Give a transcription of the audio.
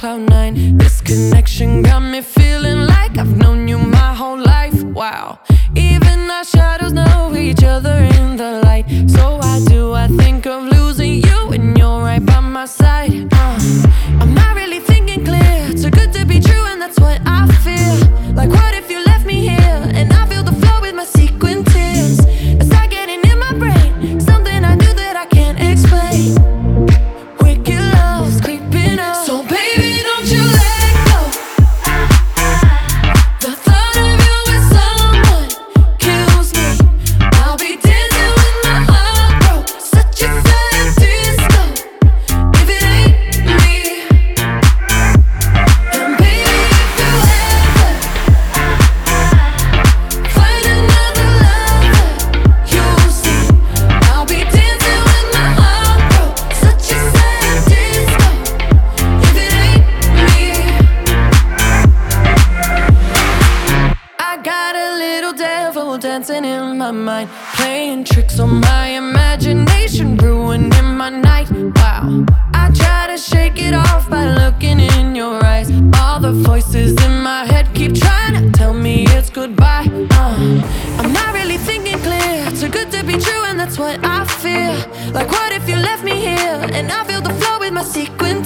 cloud 9. This connection got me feeling like I've known you my whole life. Wow, even our shadows know each other in the light. So why do I think of losing you when you're right by my side? I'm not really thinking clear, too good to be true, and that's what I feel. Like what if you left me here and I feel the flow with my sequin tears? It's like getting in my brain, something I do that I can't explain. Wicked love's creeping up, so baby don't you let go. The thought of you with someone kills me. I'll be dancing with my heart broke, such a fat disco if it ain't me. And baby if you ever find another lover, you'll see I'll be dancing with my heart broke, such a sad disco if it ain't me. I got a little devil dancing in my mind, playing tricks on my imagination, ruining my night. Wow, I try to shake it off by looking in your eyes. All the voices in my head keep trying to tell me it's goodbye. I'm not really thinking clear, too good to be true, and that's what I feel. Like what if you left me here and I feel the flow with my sequin